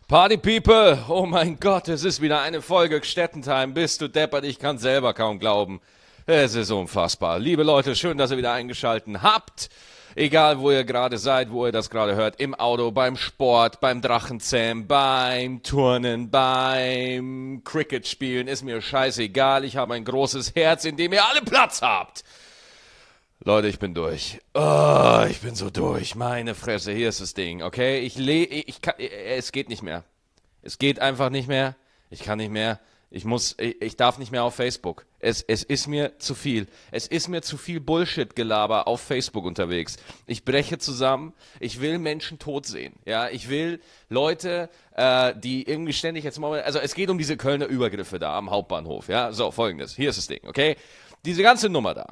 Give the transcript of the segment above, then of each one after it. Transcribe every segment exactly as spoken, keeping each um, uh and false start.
Party People, oh mein Gott, es ist wieder eine Folge Gstettentime. Bist du deppert, ich kann selber kaum glauben. Es ist unfassbar. Liebe Leute, schön, dass ihr wieder eingeschaltet habt. Egal, wo ihr gerade seid, wo ihr das gerade hört, im Auto, beim Sport, beim Drachenzähmen, beim Turnen, beim Cricket spielen, ist mir scheißegal. Ich habe ein großes Herz, in dem ihr alle Platz habt. Leute, ich bin durch. Oh, ich bin so durch. Meine Fresse, hier ist das Ding, okay? Ich le, ich kann, es geht nicht mehr. Es geht einfach nicht mehr. Ich kann nicht mehr. Ich muss, ich, ich darf nicht mehr auf Facebook. Es, es ist mir zu viel. Es ist mir zu viel Bullshit-Gelaber auf Facebook unterwegs. Ich breche zusammen. Ich will Menschen tot sehen. Ja, ich will Leute, äh, die irgendwie ständig jetzt mal, also es geht um diese Kölner Übergriffe da am Hauptbahnhof. Ja, so, folgendes. Hier ist das Ding, okay? Diese ganze Nummer da.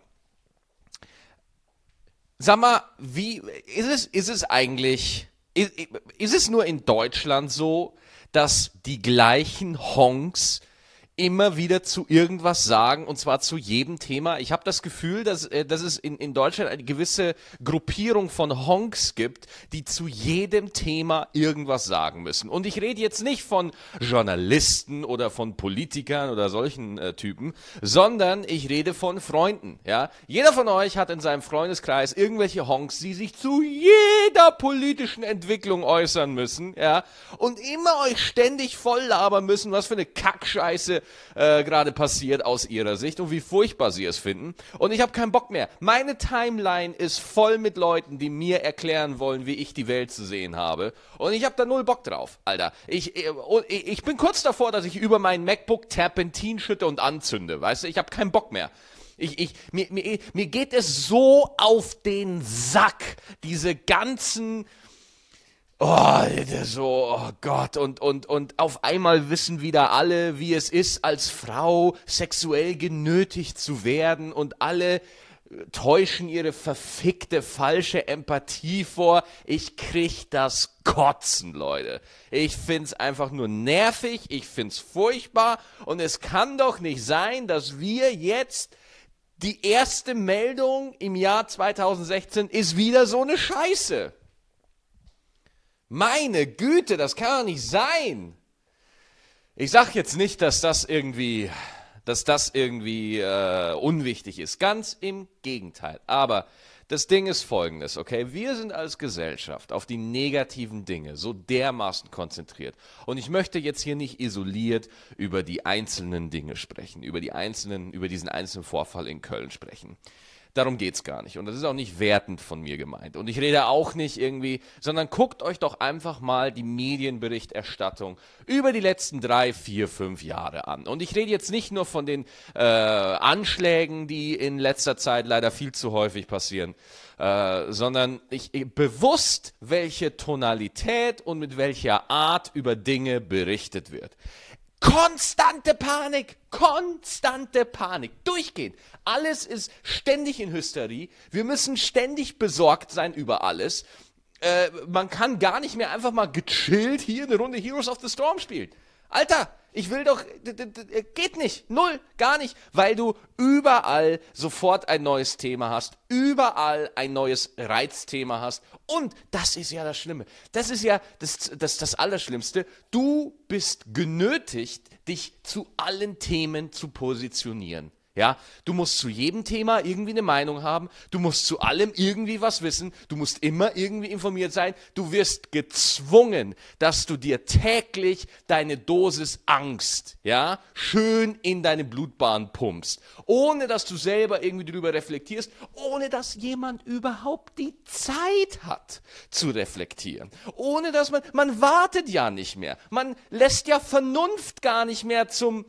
Sag mal, wie ist es, ist es eigentlich, ist, ist es nur in Deutschland so, dass die gleichen Honks immer wieder zu irgendwas sagen, und zwar zu jedem Thema? Ich habe das Gefühl, dass, äh, dass es in, in Deutschland eine gewisse Gruppierung von Honks gibt, die zu jedem Thema irgendwas sagen müssen. Und ich rede jetzt nicht von Journalisten oder von Politikern oder solchen äh, Typen, sondern ich rede von Freunden. Ja? Jeder von euch hat in seinem Freundeskreis irgendwelche Honks, die sich zu jeder politischen Entwicklung äußern müssen, ja, und immer euch ständig voll labern müssen, was für eine Kackscheiße Äh, gerade passiert aus ihrer Sicht und wie furchtbar sie es finden. Und ich habe keinen Bock mehr. Meine Timeline ist voll mit Leuten, die mir erklären wollen, wie ich die Welt zu sehen habe. Und ich habe da null Bock drauf, Alter. Ich, ich, ich bin kurz davor, dass ich über mein MacBook Terpentin schütte und anzünde. Weißt du, ich habe keinen Bock mehr. Ich, ich, mir, mir, mir geht es so auf den Sack, diese ganzen... Oh, so, oh Gott, und, und, und auf einmal wissen wieder alle, wie es ist, als Frau sexuell genötigt zu werden, und alle täuschen ihre verfickte, falsche Empathie vor. Ich krieg das Kotzen, Leute. Ich find's einfach nur nervig, ich find's furchtbar, und es kann doch nicht sein, dass wir jetzt, die erste Meldung im Jahr zweitausendsechzehn ist wieder so eine Scheiße. Meine Güte, das kann doch nicht sein. Ich sag jetzt nicht, dass das irgendwie, dass das irgendwie äh, unwichtig ist. Ganz im Gegenteil. Aber das Ding ist folgendes, okay? Wir sind als Gesellschaft auf die negativen Dinge so dermaßen konzentriert. Und ich möchte jetzt hier nicht isoliert über die einzelnen Dinge sprechen, über die einzelnen, über diesen einzelnen Vorfall in Köln sprechen. Darum geht's gar nicht. Und das ist auch nicht wertend von mir gemeint. Und ich rede auch nicht irgendwie, sondern guckt euch doch einfach mal die Medienberichterstattung über die letzten drei, vier, fünf Jahre an. Und ich rede jetzt nicht nur von den äh, Anschlägen, die in letzter Zeit leider viel zu häufig passieren, äh, sondern ich, ich bewusst, welche Tonalität und mit welcher Art über Dinge berichtet wird. Konstante Panik, konstante Panik, durchgehend. Alles ist ständig in Hysterie. Wir müssen ständig besorgt sein über alles. Äh, man kann gar nicht mehr einfach mal gechillt hier eine Runde Heroes of the Storm spielen. Alter, ich will doch, d- d- d- geht nicht, null, gar nicht, weil du überall sofort ein neues Thema hast, überall ein neues Reizthema hast, und das ist ja das Schlimme, das ist ja das, das, das Allerschlimmste, du bist genötigt, dich zu allen Themen zu positionieren. Ja, du musst zu jedem Thema irgendwie eine Meinung haben, du musst zu allem irgendwie was wissen, du musst immer irgendwie informiert sein, du wirst gezwungen, dass du dir täglich deine Dosis Angst, ja, schön in deine Blutbahn pumpst, ohne dass du selber irgendwie drüber reflektierst, ohne dass jemand überhaupt die Zeit hat zu reflektieren, ohne dass man, man wartet ja nicht mehr, man lässt ja Vernunft gar nicht mehr zum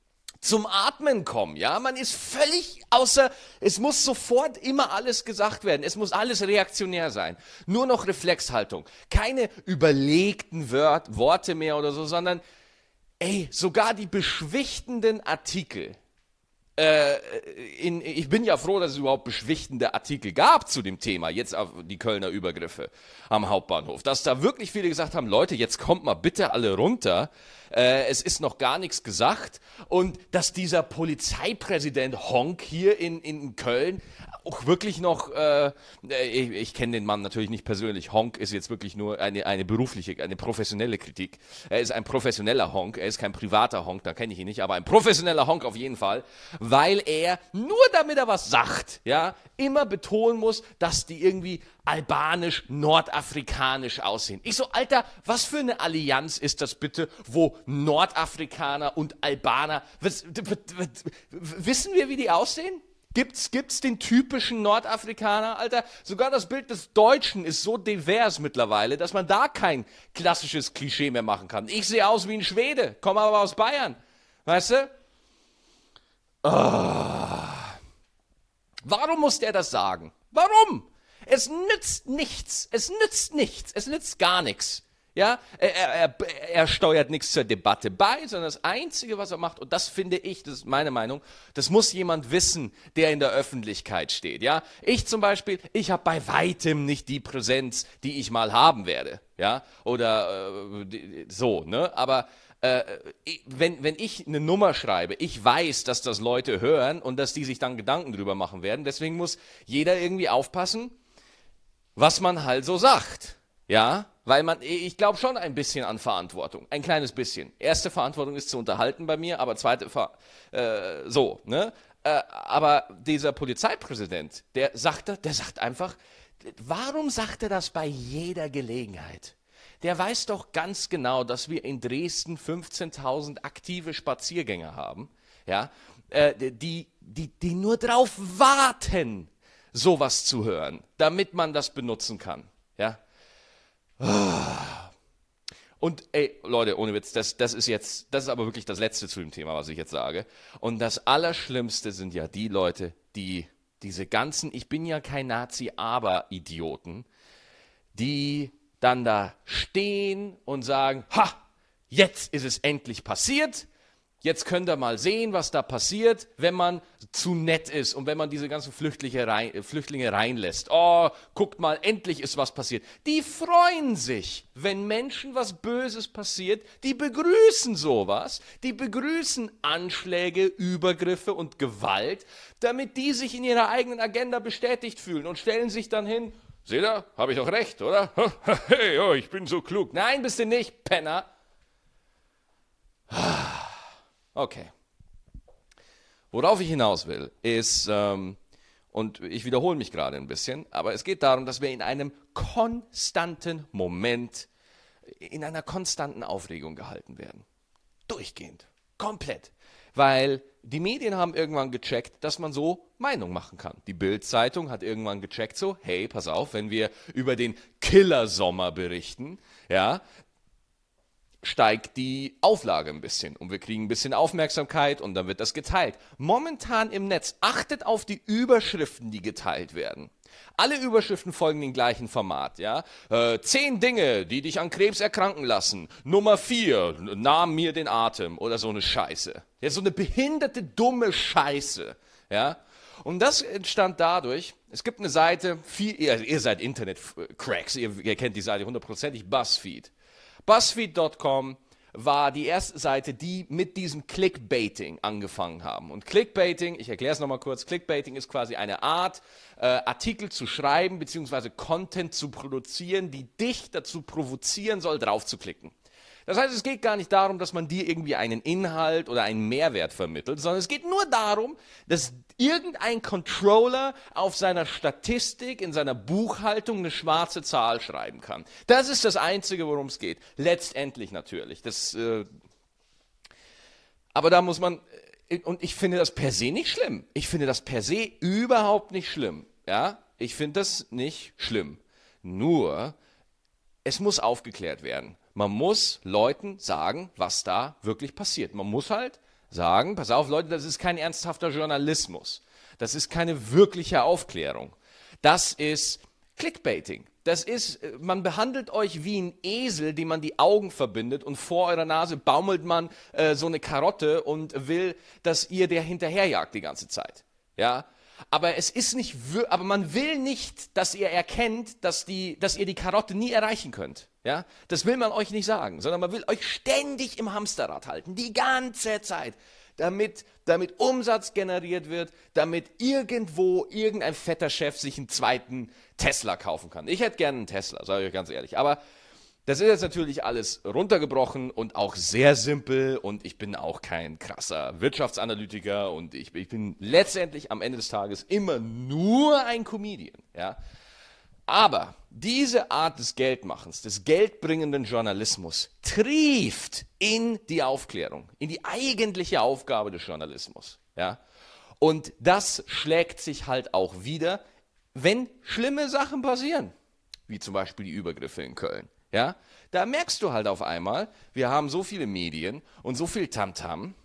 zum Atmen kommen, ja, man ist völlig außer, es muss sofort immer alles gesagt werden, es muss alles reaktionär sein, nur noch Reflexhaltung, keine überlegten Wort, Worte mehr oder so, sondern, ey, sogar die beschwichtigenden Artikel, Äh, in, ich bin ja froh, dass es überhaupt beschwichtigende Artikel gab zu dem Thema, jetzt auf die Kölner Übergriffe am Hauptbahnhof. Dass da wirklich viele gesagt haben, Leute, jetzt kommt mal bitte alle runter, äh, es ist noch gar nichts gesagt. Und dass dieser Polizeipräsident Honk hier in, in Köln auch wirklich noch, äh, ich, ich kenne den Mann natürlich nicht persönlich, Honk ist jetzt wirklich nur eine, eine berufliche, eine professionelle Kritik. Er ist ein professioneller Honk, er ist kein privater Honk, da kenne ich ihn nicht, aber ein professioneller Honk auf jeden Fall, weil er, nur damit er was sagt, ja, immer betonen muss, dass die irgendwie albanisch, nordafrikanisch aussehen. Ich so, Alter, was für eine Allianz ist das bitte, wo Nordafrikaner und Albaner, was, w, w, w, wissen wir, wie die aussehen? Gibt's, gibt's den typischen Nordafrikaner, Alter? Sogar das Bild des Deutschen ist so divers mittlerweile, dass man da kein klassisches Klischee mehr machen kann. Ich sehe aus wie ein Schwede, komme aber aus Bayern. Weißt du? Oh. Warum muss der das sagen? Warum? Es nützt nichts. Es nützt nichts. Es nützt gar nichts. Ja, er, er, er steuert nichts zur Debatte bei, sondern das Einzige, was er macht, und das finde ich, das ist meine Meinung, das muss jemand wissen, der in der Öffentlichkeit steht. Ja, ich zum Beispiel, ich habe bei weitem nicht die Präsenz, die ich mal haben werde. Ja, oder äh, so, ne? Aber äh, wenn, wenn ich eine Nummer schreibe, ich weiß, dass das Leute hören und dass die sich dann Gedanken drüber machen werden. Deswegen muss jeder irgendwie aufpassen, was man halt so sagt. Ja, weil man, ich glaube schon ein bisschen an Verantwortung, ein kleines bisschen. Erste Verantwortung ist zu unterhalten bei mir, aber zweite, Ver äh, so, ne? Äh, aber dieser Polizeipräsident, der sagt, der sagt einfach, warum sagt er das bei jeder Gelegenheit? Der weiß doch ganz genau, dass wir in Dresden fünfzehntausend aktive Spaziergänger haben, ja, äh, die, die, die nur drauf warten, sowas zu hören, damit man das benutzen kann, ja. Und ey, Leute, ohne Witz, das, das ist jetzt, das ist aber wirklich das Letzte zu dem Thema, was ich jetzt sage. Und das Allerschlimmste sind ja die Leute, die diese ganzen, ich bin ja kein Nazi, aber Idioten, die dann da stehen und sagen, ha, jetzt ist es endlich passiert. Jetzt könnt ihr mal sehen, was da passiert, wenn man zu nett ist und wenn man diese ganzen Flüchtlinge, rein, Flüchtlinge reinlässt. Oh, guckt mal, endlich ist was passiert. Die freuen sich, wenn Menschen was Böses passiert. Die begrüßen sowas. Die begrüßen Anschläge, Übergriffe und Gewalt, damit die sich in ihrer eigenen Agenda bestätigt fühlen und stellen sich dann hin, seht ihr, habe ich doch recht, oder? Hey, oh, ich bin so klug. Nein, bist du nicht, Penner. Okay. Worauf ich hinaus will, ist, ähm, und ich wiederhole mich gerade ein bisschen, aber es geht darum, dass wir in einem konstanten Moment, in einer konstanten Aufregung gehalten werden. Durchgehend. Komplett. Weil die Medien haben irgendwann gecheckt, dass man so Meinung machen kann. Die Bild-Zeitung hat irgendwann gecheckt so, hey, pass auf, wenn wir über den Killersommer berichten, ja, steigt die Auflage ein bisschen und wir kriegen ein bisschen Aufmerksamkeit und dann wird das geteilt. Momentan im Netz, achtet auf die Überschriften, die geteilt werden. Alle Überschriften folgen dem gleichen Format, ja. Äh, zehn Dinge, die dich an Krebs erkranken lassen. Nummer vier, nahm mir den Atem oder so eine Scheiße. Ja, so eine behinderte, dumme Scheiße, ja. Und das entstand dadurch, es gibt eine Seite, viel, ihr, ihr seid Internet-Cracks, ihr, ihr kennt die Seite hundertprozentig, BuzzFeed. BuzzFeed Punkt com war die erste Seite, die mit diesem Clickbaiting angefangen haben. Und Clickbaiting, ich erkläre es nochmal kurz, Clickbaiting ist quasi eine Art, äh, Artikel zu schreiben bzw. Content zu produzieren, die dich dazu provozieren soll, drauf zu klicken. Das heißt, es geht gar nicht darum, dass man dir irgendwie einen Inhalt oder einen Mehrwert vermittelt, sondern es geht nur darum, dass irgendein Controller auf seiner Statistik, in seiner Buchhaltung eine schwarze Zahl schreiben kann. Das ist das Einzige, worum es geht. Letztendlich natürlich. Das, äh aber da muss man, und ich finde das per se nicht schlimm. Ich finde das per se überhaupt nicht schlimm. Ja, ich finde das nicht schlimm. Nur, es muss aufgeklärt werden. Man muss Leuten sagen, was da wirklich passiert. Man muss halt sagen, pass auf Leute, das ist kein ernsthafter Journalismus. Das ist keine wirkliche Aufklärung. Das ist Clickbaiting. Das ist, man behandelt euch wie ein Esel, dem man die Augen verbindet und vor eurer Nase baumelt man äh, so eine Karotte und will, dass ihr der hinterherjagt die ganze Zeit. Ja, aber es ist nicht, aber man will nicht, dass ihr erkennt, dass die, dass ihr die Karotte nie erreichen könnt. Ja, das will man euch nicht sagen, sondern man will euch ständig im Hamsterrad halten, die ganze Zeit. Damit, damit Umsatz generiert wird, damit irgendwo irgendein fetter Chef sich einen zweiten Tesla kaufen kann. Ich hätte gerne einen Tesla, sage ich euch ganz ehrlich. Aber das ist jetzt natürlich alles runtergebrochen und auch sehr simpel und ich bin auch kein krasser Wirtschaftsanalytiker und ich, ich bin letztendlich am Ende des Tages immer nur ein Comedian. Ja? Aber diese Art des Geldmachens, des geldbringenden Journalismus, trieft in die Aufklärung, in die eigentliche Aufgabe des Journalismus. Ja? Und das schlägt sich halt auch wieder, wenn schlimme Sachen passieren, wie zum Beispiel die Übergriffe in Köln. Ja? Da merkst du halt auf einmal, wir haben so viele Medien und so viel Tamtam,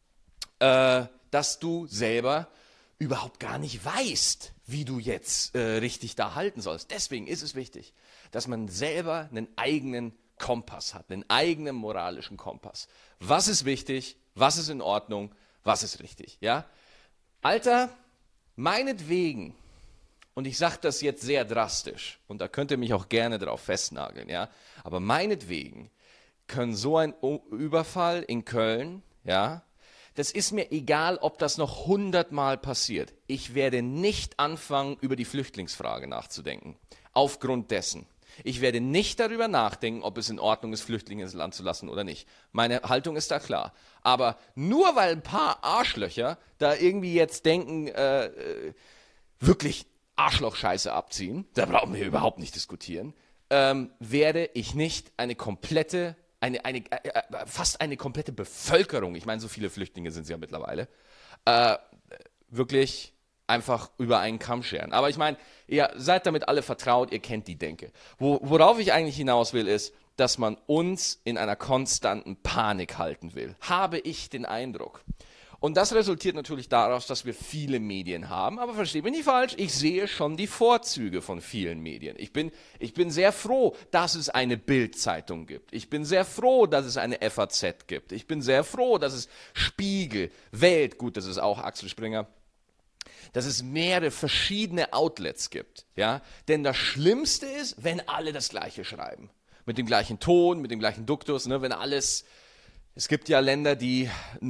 äh, dass du selber überhaupt gar nicht weißt, wie du jetzt äh, richtig da halten sollst. Deswegen ist es wichtig, dass man selber einen eigenen Kompass hat, einen eigenen moralischen Kompass. Was ist wichtig, was ist in Ordnung, was ist richtig. Ja? Alter, meinetwegen, und ich sage das jetzt sehr drastisch, und da könnt ihr mich auch gerne drauf festnageln, ja, aber meinetwegen können so ein Überfall in Köln, ja, das ist mir egal, ob das noch hundertmal passiert. Ich werde nicht anfangen, über die Flüchtlingsfrage nachzudenken. Aufgrund dessen. Ich werde nicht darüber nachdenken, ob es in Ordnung ist, Flüchtlinge ins Land zu lassen oder nicht. Meine Haltung ist da klar. Aber nur weil ein paar Arschlöcher da irgendwie jetzt denken, äh, äh, wirklich Arschlochscheiße abziehen, da brauchen wir überhaupt nicht diskutieren, ähm, werde ich nicht eine komplette Eine, eine, äh, fast eine komplette Bevölkerung, ich meine, so viele Flüchtlinge sind es ja mittlerweile, äh, wirklich einfach über einen Kamm scheren. Aber ich meine, ihr seid damit alle vertraut, ihr kennt die Denke. Wo, worauf ich eigentlich hinaus will, ist, dass man uns in einer konstanten Panik halten will. Habe ich den Eindruck. Und das resultiert natürlich daraus, dass wir viele Medien haben, aber versteht mich nicht falsch, ich sehe schon die Vorzüge von vielen Medien. Ich bin, ich bin sehr froh, dass es eine Bild-Zeitung gibt. Ich bin sehr froh, dass es eine F A Z gibt. Ich bin sehr froh, dass es Spiegel, Welt, gut, das ist auch Axel Springer, dass es mehrere verschiedene Outlets gibt. Ja? Denn das Schlimmste ist, wenn alle das Gleiche schreiben. Mit dem gleichen Ton, mit dem gleichen Duktus, ne? Wenn alles... Es gibt ja Länder, die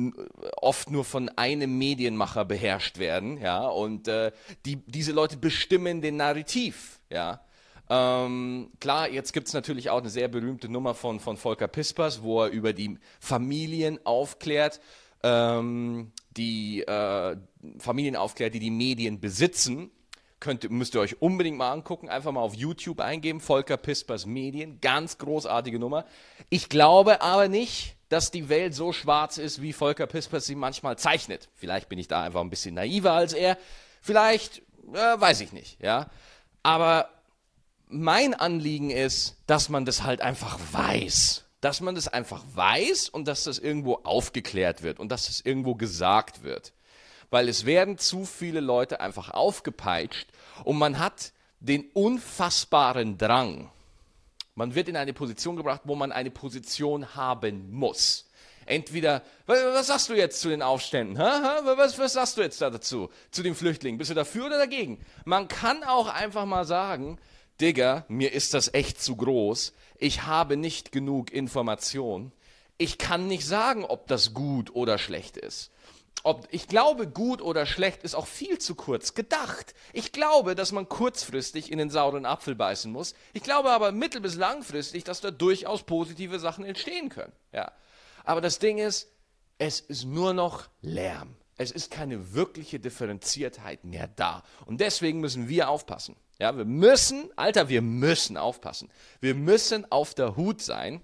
oft nur von einem Medienmacher beherrscht werden, ja, und äh, die, diese Leute bestimmen den Narrativ, ja. Ähm, klar, jetzt gibt es natürlich auch eine sehr berühmte Nummer von, von Volker Pispers, wo er über die Familien aufklärt, ähm, die äh, Familien aufklärt, die die Medien besitzen. Könnt, müsst ihr euch unbedingt mal angucken, einfach mal auf YouTube eingeben, Volker Pispers Medien, ganz großartige Nummer. Ich glaube aber nicht, dass die Welt so schwarz ist, wie Volker Pispers sie manchmal zeichnet. Vielleicht bin ich da einfach ein bisschen naiver als er, vielleicht, äh, weiß ich nicht, ja. Aber mein Anliegen ist, dass man das halt einfach weiß, dass man das einfach weiß und dass das irgendwo aufgeklärt wird und dass das irgendwo gesagt wird. Weil es werden zu viele Leute einfach aufgepeitscht und man hat den unfassbaren Drang. Man wird in eine Position gebracht, wo man eine Position haben muss. Entweder, was sagst du jetzt zu den Aufständen? Was, was sagst du jetzt da dazu, zu den Flüchtlingen? Bist du dafür oder dagegen? Man kann auch einfach mal sagen, Digga, mir ist das echt zu groß. Ich habe nicht genug Information. Ich kann nicht sagen, ob das gut oder schlecht ist. Ob, ich glaube, gut oder schlecht ist auch viel zu kurz gedacht. Ich glaube, dass man kurzfristig in den sauren Apfel beißen muss. Ich glaube aber mittel- bis langfristig, dass da durchaus positive Sachen entstehen können. Ja. Aber das Ding ist, es ist nur noch Lärm. Es ist keine wirkliche Differenziertheit mehr da. Und deswegen müssen wir aufpassen. Ja, wir müssen, Alter, wir müssen aufpassen. Wir müssen auf der Hut sein.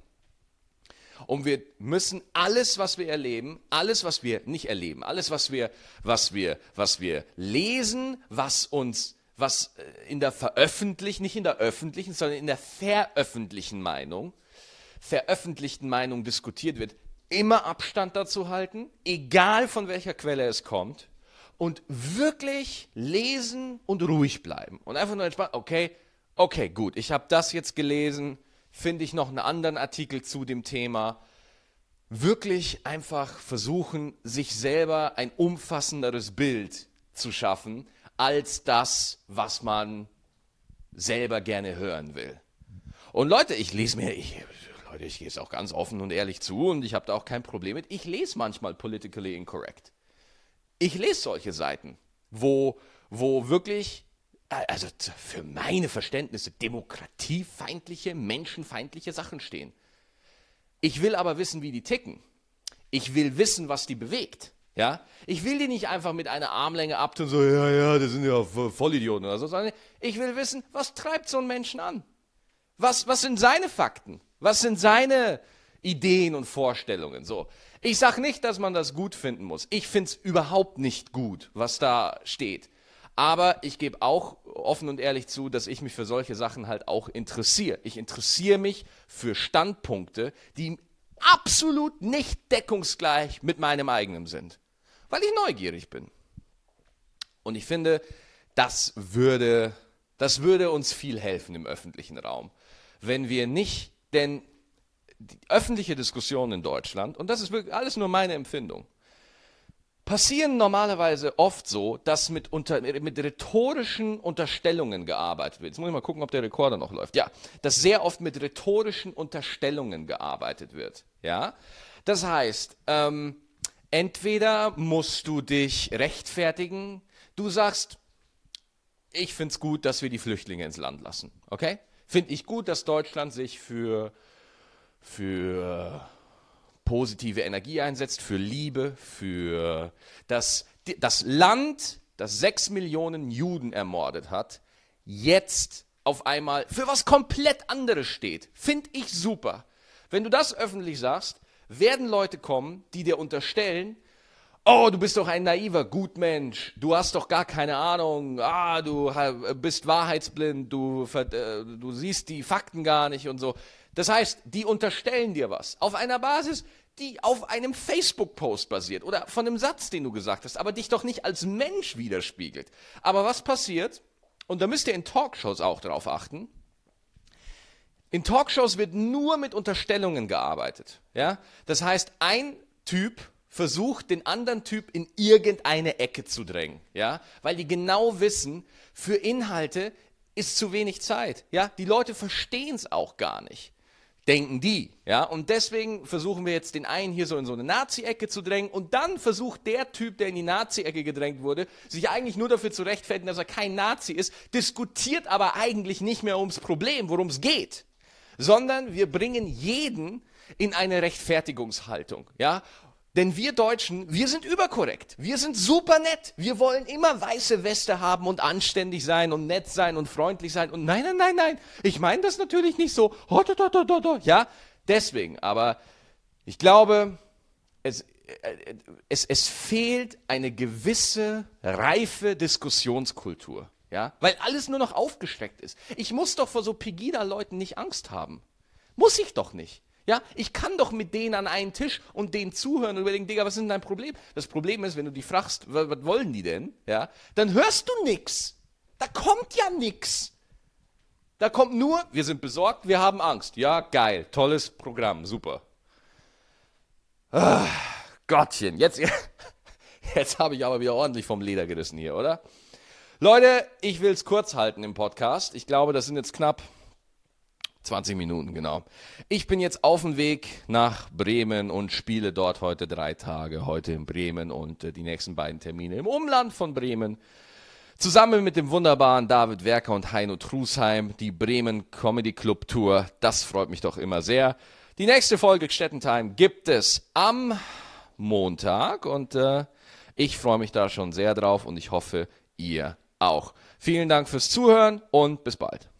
Und wir müssen alles, was wir erleben, alles, was wir nicht erleben, alles, was wir, was wir, was wir lesen, was uns, was in der veröffentlichten, nicht in der öffentlichen, sondern in der veröffentlichten Meinung, veröffentlichten Meinung diskutiert wird, immer Abstand dazu halten, egal von welcher Quelle es kommt, und wirklich lesen und ruhig bleiben. Und einfach nur entspannt, okay, okay, gut, ich habe das jetzt gelesen, finde ich noch einen anderen Artikel zu dem Thema. Wirklich einfach versuchen, sich selber ein umfassenderes Bild zu schaffen, als das, was man selber gerne hören will. Und Leute, ich lese mir, ich, Leute, ich gehe es auch ganz offen und ehrlich zu und ich habe da auch kein Problem mit. Ich lese manchmal politically incorrect. Ich lese solche Seiten, wo, wo wirklich, also für meine Verständnisse, demokratiefeindliche, menschenfeindliche Sachen stehen. Ich will aber wissen, wie die ticken. Ich will wissen, was die bewegt. Ja? Ich will die nicht einfach mit einer Armlänge abtun, so, ja, ja, das sind ja Vollidioten oder so, sondern ich will wissen, was treibt so einen Menschen an? Was, was sind seine Fakten? Was sind seine Ideen und Vorstellungen? So. Ich sage nicht, dass man das gut finden muss. Ich finde es überhaupt nicht gut, was da steht. Aber ich gebe auch offen und ehrlich zu, dass ich mich für solche Sachen halt auch interessiere. Ich interessiere mich für Standpunkte, die absolut nicht deckungsgleich mit meinem eigenen sind, weil ich neugierig bin. Und ich finde, das würde, das würde uns viel helfen im öffentlichen Raum, wenn wir nicht, denn die öffentliche Diskussion in Deutschland, und das ist wirklich alles nur meine Empfindung, passieren normalerweise oft so, dass mit, unter, mit rhetorischen Unterstellungen gearbeitet wird. Jetzt muss ich mal gucken, ob der Rekorder noch läuft. Ja, dass sehr oft mit rhetorischen Unterstellungen gearbeitet wird. Ja, das heißt, ähm, entweder musst du dich rechtfertigen, du sagst, ich finde es gut, dass wir die Flüchtlinge ins Land lassen. Okay? Finde ich gut, dass Deutschland sich für, für positive Energie einsetzt, für Liebe, für das, das Land, das sechs Millionen Juden ermordet hat, jetzt auf einmal für was komplett anderes steht. Finde ich super. Wenn du das öffentlich sagst, werden Leute kommen, die dir unterstellen, oh, du bist doch ein naiver Gutmensch, du hast doch gar keine Ahnung, ah, du bist wahrheitsblind, du, du siehst die Fakten gar nicht und so. Das heißt, die unterstellen dir was auf einer Basis, die auf einem Facebook-Post basiert oder von einem Satz, den du gesagt hast, aber dich doch nicht als Mensch widerspiegelt. Aber was passiert, und da müsst ihr in Talkshows auch drauf achten, in Talkshows wird nur mit Unterstellungen gearbeitet. Ja? Das heißt, ein Typ versucht, den anderen Typ in irgendeine Ecke zu drängen. Ja? Weil die genau wissen, für Inhalte ist zu wenig Zeit. Ja? Die Leute verstehen es auch gar nicht. Denken die, ja, und deswegen versuchen wir jetzt den einen hier so in so eine Nazi-Ecke zu drängen und dann versucht der Typ, der in die Nazi-Ecke gedrängt wurde, sich eigentlich nur dafür zu rechtfertigen, dass er kein Nazi ist, diskutiert aber eigentlich nicht mehr ums Problem, worum es geht, sondern wir bringen jeden in eine Rechtfertigungshaltung, ja. Denn wir Deutschen, wir sind überkorrekt, wir sind super nett, wir wollen immer weiße Weste haben und anständig sein und nett sein und freundlich sein und nein, nein, nein, nein, ich meine das natürlich nicht so, ja, deswegen, aber ich glaube, es, es, es fehlt eine gewisse reife Diskussionskultur, ja, weil alles nur noch aufgesteckt ist. Ich muss doch vor so Pegida-Leuten nicht Angst haben, muss ich doch nicht. Ja, ich kann doch mit denen an einen Tisch und denen zuhören und überlegen, Digga, was ist denn dein Problem? Das Problem ist, wenn du die fragst, was, was wollen die denn? Ja, dann hörst du nix. Da kommt ja nix. Da kommt nur, wir sind besorgt, wir haben Angst. Ja, geil, tolles Programm, super. Ah, Gottchen, jetzt, jetzt habe ich aber wieder ordentlich vom Leder gerissen hier, oder? Leute, ich will es kurz halten im Podcast. Ich glaube, das sind jetzt knapp zwanzig Minuten, genau. Ich bin jetzt auf dem Weg nach Bremen und spiele dort heute drei Tage. Heute in Bremen und äh, die nächsten beiden Termine im Umland von Bremen. Zusammen mit dem wunderbaren David Werker und Heino Trusheim, die Bremen Comedy Club Tour. Das freut mich doch immer sehr. Die nächste Folge Gstettentime gibt es am Montag und äh, ich freue mich da schon sehr drauf und ich hoffe, ihr auch. Vielen Dank fürs Zuhören und bis bald.